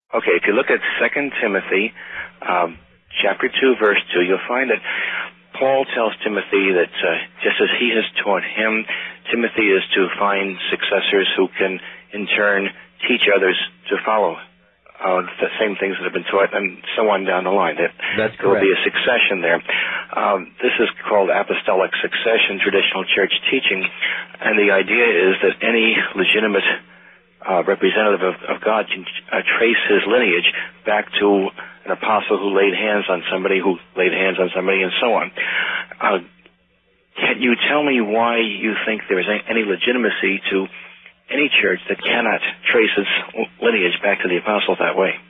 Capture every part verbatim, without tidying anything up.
Okay, if you look at Second Timothy, um, chapter two, verse two, you'll find that Paul tells Timothy that uh, just as he has taught him, Timothy is to find successors who can, in turn, teach others to follow uh, the same things that have been taught, and so on down the line. That That's there will correct. be a succession there. Um, this is called apostolic succession, traditional church teaching, and the idea is that any legitimate uh, representative of, of God can uh, trace his lineage back to an apostle who laid hands on somebody, who laid hands on somebody, and so on. Uh, can you tell me why you think there is any legitimacy to any church that cannot trace its lineage back to the apostle that way?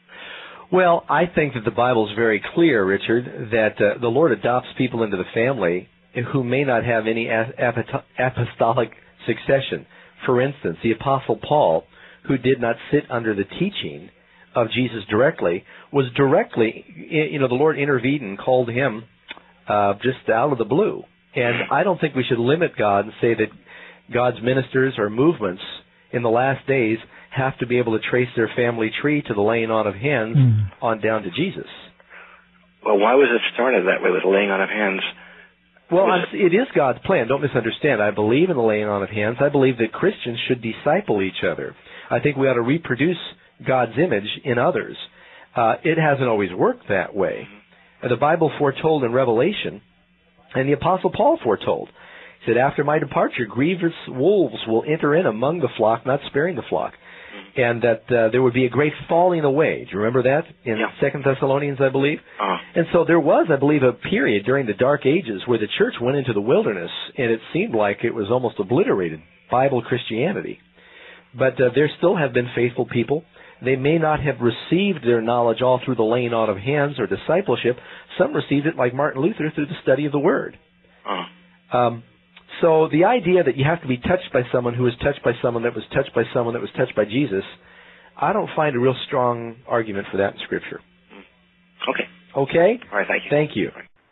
Well, I think that the Bible is very clear, Richard, that uh, the Lord adopts people into the family who may not have any apostolic succession. For instance, the Apostle Paul, who did not sit under the teaching of Jesus directly, was directly, you know, the Lord intervened and called him uh, just out of the blue. And I don't think we should limit God and say that God's ministers or movements in the last days have to be able to trace their family tree to the laying on of hands mm. on down to Jesus. Well, why was it started that way with the laying on of hands? Well, I'm, it is God's plan. Don't misunderstand. I believe in the laying on of hands. I believe that Christians should disciple each other. I think we ought to reproduce God's image in others. Uh, it hasn't always worked that way. Uh, the Bible foretold in Revelation, and the Apostle Paul foretold, he said, after my departure, grievous wolves will enter in among the flock, not sparing the flock. And that uh, there would be a great falling away. Do you remember that in yeah. Second Thessalonians, I believe? Uh-huh. And so there was, I believe, a period during the Dark Ages where the church went into the wilderness, and it seemed like it was almost obliterated, Bible Christianity. But uh, there still have been faithful people. They may not have received their knowledge all through the laying on of hands or discipleship. Some received it, like Martin Luther, through the study of the Word. Uh-huh. Um, so the idea that you have to be touched by someone who was touched by someone that was touched by someone that was touched by Jesus, I don't find a real strong argument for that in Scripture. Okay. Okay? All right, thank you. Thank you.